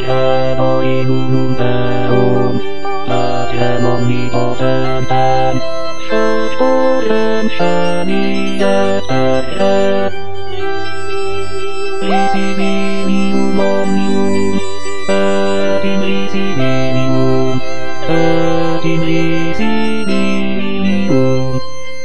Siadaj lumpeum, lakiem omnipotentem, przed Bogiem przemijeteje. Risibinium omnium, et in risibinium, et in risibinium.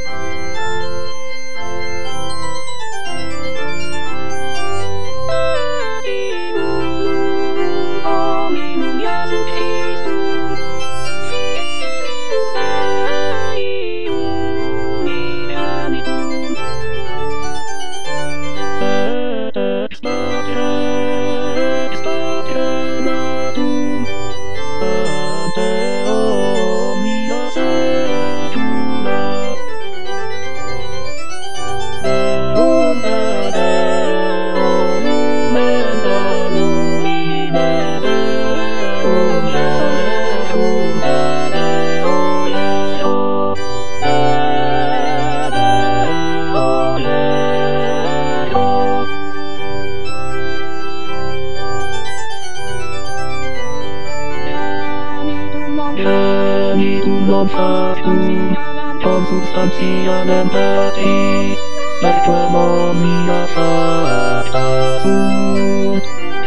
Non factum, consubstantialem Patri, lectuem omnia facta sunt.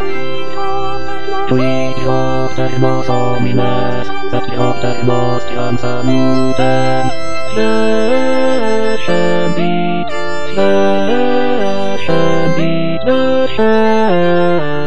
Tui diopter nos homines, et diopter nostiam salutem, flecembit, flecembit, flecembit.